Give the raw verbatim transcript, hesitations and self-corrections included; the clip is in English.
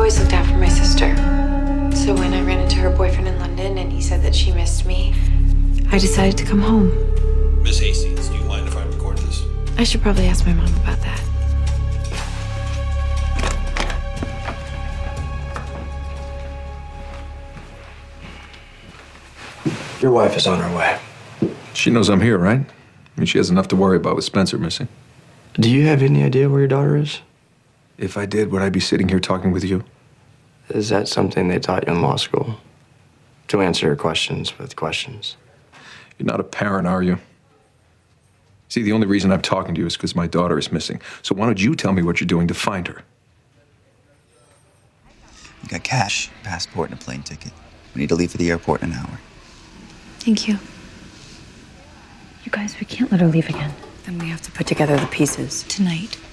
always looked out for my sister. So when I ran into her boyfriend in London and he said that she missed me, I decided to come home. Miss Hastings, do you mind if I record this? I should probably ask my mom about that. Your wife is on her way. She knows I'm here, right? I mean, she has enough to worry about with Spencer missing. Do you have any idea where your daughter is? If I did, would I be sitting here talking with you? Is that something they taught you in law school? To answer your questions with questions? You're not a parent, are you? See, the only reason I'm talking to you is because my daughter is missing. So why don't you tell me what you're doing to find her? You got cash, passport, and a plane ticket. We need to leave for the airport in an hour. Thank you. You guys, we can't let her leave again. Then we have to put together the pieces tonight.